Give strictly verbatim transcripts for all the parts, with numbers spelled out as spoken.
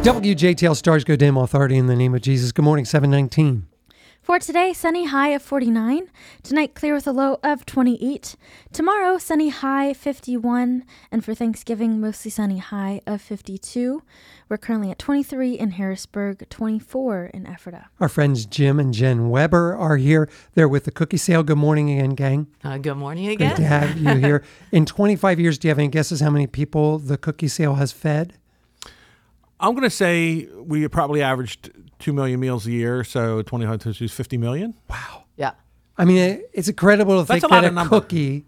W J T L Stars Go Dim, authority in the name of Jesus. Good morning, seven nineteen. For today, sunny high of forty-nine. Tonight, clear with a low of twenty-eight. Tomorrow, sunny high fifty-one. And for Thanksgiving, mostly sunny high of fifty-two. We're currently at twenty-three in Harrisburg, twenty-four in Ephrata. Our friends Jim and Jen Weber are here. They're with the cookie sale. Good morning again, gang. Uh, good morning again. Good to have you here. In twenty-five years, do you have any guesses how many people the cookie sale has fed? I'm going to say we probably averaged two million meals a year, so twenty-five times fifty million. Wow. Yeah. I mean, it, it's incredible to That's think a lot that of a number. cookie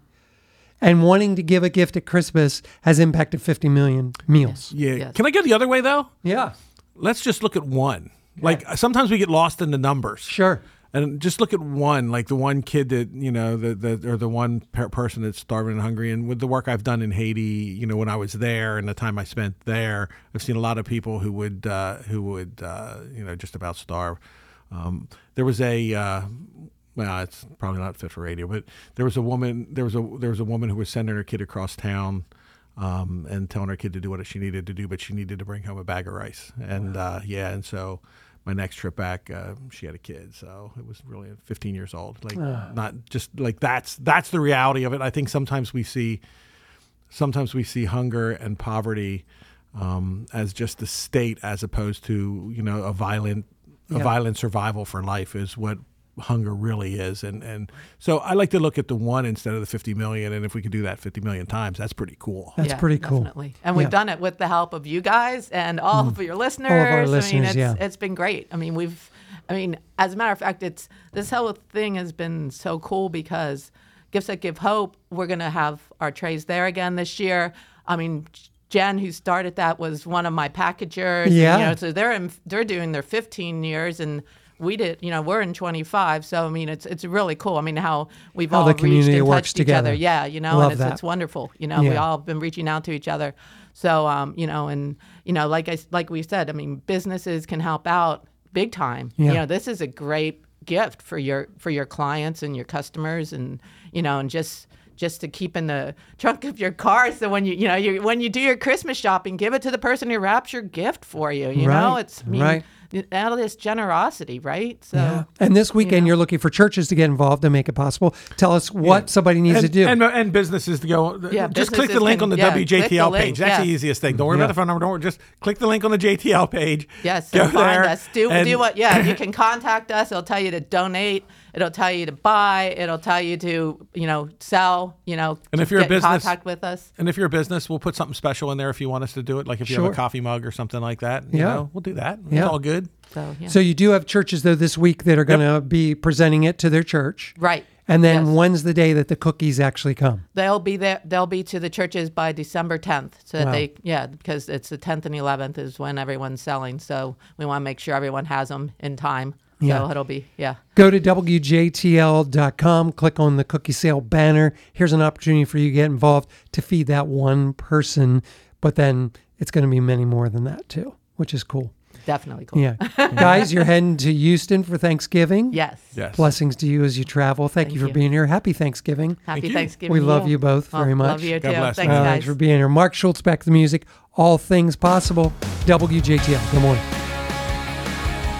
and wanting to give a gift at Christmas has impacted fifty million meals. Yeah. Yes. Can I go the other way, though? Yeah, Let's just look at one. Like, sometimes we get lost in the numbers. sure. And just look at one, like the one kid that, you know, the, the or the one per- person that's starving and hungry. And with the work I've done in Haiti, you know, when I was there and the time I spent there, I've seen a lot of people who would, uh, who would, uh, you know, just about starve. Um, there was a, uh, well, it's probably not fit for radio, but there was a woman, there was a, there was a woman who was sending her kid across town um, and telling her kid to do what she needed to do, but she needed to bring home a bag of rice. And uh, yeah, and so my next trip back, uh, she had a kid, so it was really fifteen years old. Like, not just like that's that's the reality of it. I think sometimes we see, sometimes we see hunger and poverty um, as just a state, as opposed to, you know, a violent, a Yeah. violent survival for life is what hunger really is. And and so I like to look at the one instead of the fifty million. And if we could do that fifty million times, that's pretty cool. That's Yeah, pretty cool. Definitely. And we've Yeah. done it with the help of you guys and all of your listeners. our I mean, listeners, it's, yeah. it's been great. I mean, we've, I mean, as a matter of fact, it's, this whole thing has been so cool because Gifts That Give Hope, we're going to have our trays there again this year. I mean, Jen, who started that, was one of my packagers. and, Yeah. you know, so they're in, they're doing their fifteen years, and we did, you know, we're in twenty-five. So, I mean, it's it's really cool. I mean, how we've How all the reached community and works touched together. each other. Yeah, you know, Love and it's, that. it's wonderful. You know, we Yeah. all have been reaching out to each other. So, um, you know, and, you know, like I, like we said, I mean, businesses can help out big time. Yeah. You know, this is a great gift for your, for your clients and your customers, and, you know, and just, just to keep in the trunk of your car. So when you, you know, you when you do your Christmas shopping, give it to the person who wraps your gift for you. You know, Right, it's, I mean, right. out of this generosity, right? So, Yeah. And this weekend, know. you're looking for churches to get involved and make it possible. Tell us what somebody needs and, to do. And, and businesses to go. Yeah, just click the businesses link can- on the yeah, W J T L click the page. link, That's the yeah. easiest thing. Don't worry Yeah. about the phone number. Don't worry. Just click the link on the J T L page. Yes, Go so find there us. Do and- do what? Yeah, you can contact us. It'll tell you to donate. It'll tell you to buy. It'll tell you to, you know, sell. You know, And if you're a get in business- contact with us. And if you're a business, we'll put something special in there if you want us to do it. Like if you Sure. have a coffee mug or something like that. You Yeah. know, we'll do that. Yeah. It's all good. So yeah, So you do have churches, though, this week that are going to be presenting it to their church. right. And then Yes. when's the day that the cookies actually come? They'll be there. They'll be to the churches by December tenth. So that Wow. they, yeah, because it's the tenth and eleventh is when everyone's selling. So we want to make sure everyone has them in time. Yeah. So it'll be, yeah. Go to W J T L dot com, click on the cookie sale banner. Here's an opportunity for you to get involved to feed that one person. But then it's going to be many more than that, too, which is cool. Definitely cool. Yeah. Guys, you're heading to Houston for Thanksgiving. Yes. Yes. Blessings to you as you travel. Thank, Thank you for you. being here. Happy Thanksgiving. Happy you. Thanksgiving. We to love you both very Oh, much. Love you too. God bless. Thanks, Uh, guys. Thanks for being here. Mark Schultz, back to the music. All things possible. W J T L. Good morning.